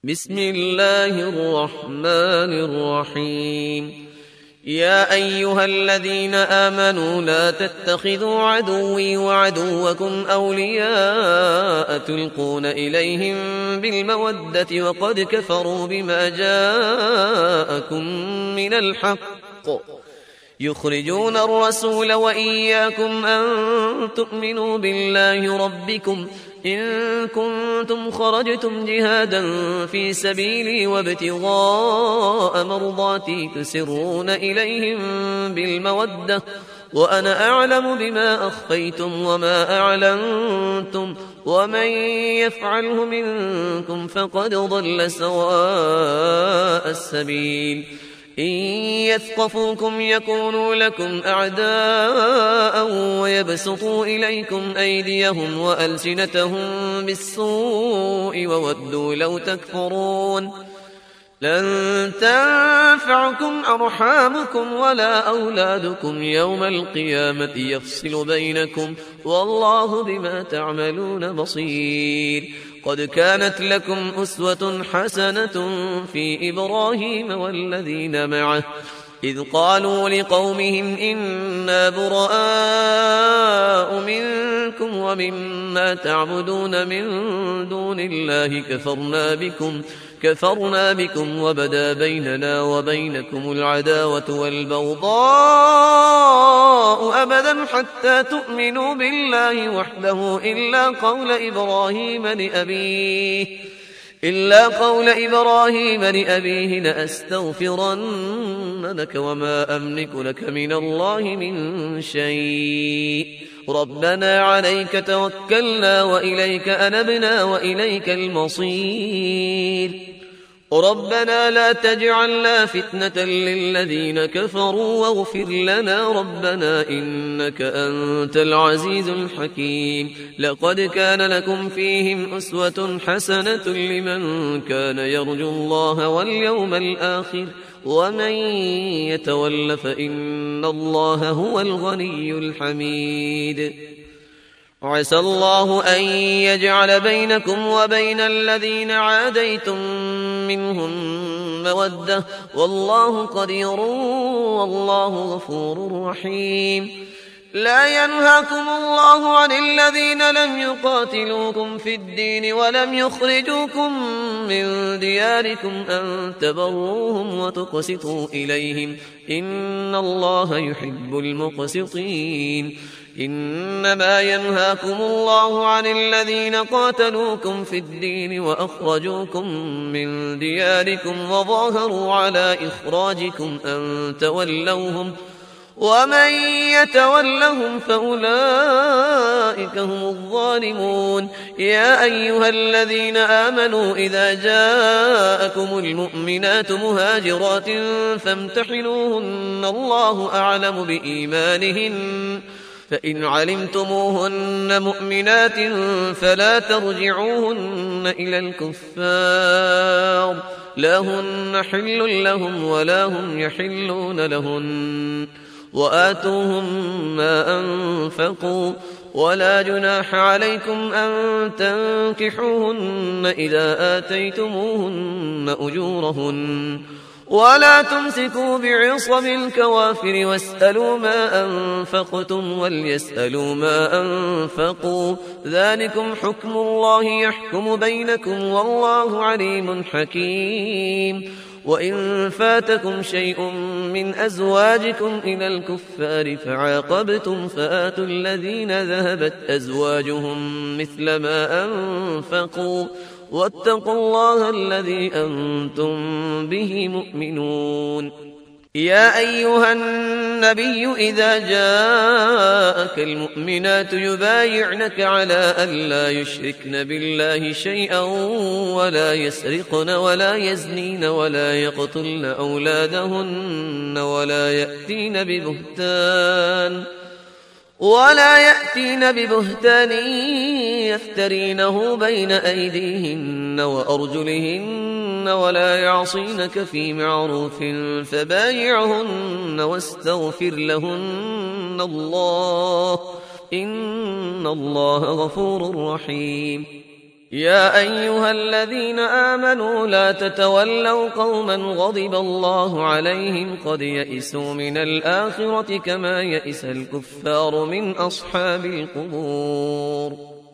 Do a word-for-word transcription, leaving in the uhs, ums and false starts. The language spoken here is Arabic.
بسم الله الرحمن الرحيم. يا أيها الذين آمنوا لا تتخذوا عدوي وعدوكم أولياء تلقون إليهم بالمودة وقد كفروا بما جاءكم من الحق يخرجون الرسول وإياكم أن تؤمنوا بالله ربكم إن كنتم خرجتم جهادا في سبيلي وابتغاء مرضاتي تسرون إليهم بالمودة وأنا أعلم بما أخفيتم وما أعلنتم ومن يفعله منكم فقد ضل سواء السبيل. إن يثقفوكم يكونوا لكم أعداء ويبسطوا إليكم أيديهم وألسنتهم بالسوء وودوا لو تكفرون. لن تنفعكم أرحامكم ولا أولادكم يوم القيامة يفصل بينكم والله بما تعملون بصير. قد كانت لكم أسوة حسنة في إبراهيم والذين معه إذ قالوا لقومهم إنا براء منكم ومما تعبدون من دون الله كفرنا بكم كفرنا بكم وبدا بيننا وبينكم العداوة والبغضاء أبدا حتى تؤمنوا بالله وحده إلا قول إبراهيم لأبيه إلا قول إبراهيم لأبيه لأستغفرن لك وما أملك لك من الله من شيء ربنا عليك توكلنا وإليك أنبنا وإليك المصير. ربنا لا تجعلنا فتنة للذين كفروا واغفر لنا ربنا إنك أنت العزيز الحكيم. لقد كان لكم فيهم أسوة حسنة لمن كان يرجو الله واليوم الآخر ومن يتول فإن الله هو الغني الحميد. عسى الله أن يجعل بينكم وبين الذين عاديتم منهم مودة والله قدير والله غفور رحيم. لا ينهاكم الله عن الذين لم يقاتلوكم في الدين ولم يخرجوكم من دياركم أن تبروهم وتقسطوا إليهم إن الله يحب المقسطين. إنما ينهاكم الله عن الذين قاتلوكم في الدين وأخرجوكم من دياركم وظاهروا على إخراجكم أن تولوهم ومن يتولهم فأولئك هم الظالمون. يا أيها الذين آمنوا إذا جاءكم المؤمنات مهاجرات فامتحنوهن الله أعلم بإيمانهن فإن علمتموهن مؤمنات فلا ترجعوهن إلى الكفار لا هن حل لهم ولا هم يحلون لهن وآتوهم ما أنفقوا ولا جناح عليكم أن تنكحوهن إذا آتيتموهن أجورهن ولا تمسكوا بعصم الكوافر واسألوا ما أنفقتم وليسألوا ما أنفقوا ذلكم حكم الله يحكم بينكم والله عليم حكيم. وإن فاتكم شيء من أزواجكم إلى الكفار فعاقبتم فآتوا الذين ذهبت أزواجهم مثل ما أنفقوا واتقوا الله الذي أنتم به مؤمنون. يا أيها النبي إذا جاءك المؤمنات يبايعنك على أن لا يشركن بالله شيئا ولا يسرقن ولا يزنين ولا يقتلن أولادهن ولا يأتين ببهتان ولا يأتين ببهتان يفترينه بين أيديهن وأرجلهن ولا يعصينك في معروف فبايعهن واستغفر لهن الله إن الله غفور رحيم. يا أيها الذين آمنوا لا تتولوا قوما غضب الله عليهم قد يئسوا من الآخرة كما يئس الكفار من أصحاب القبور.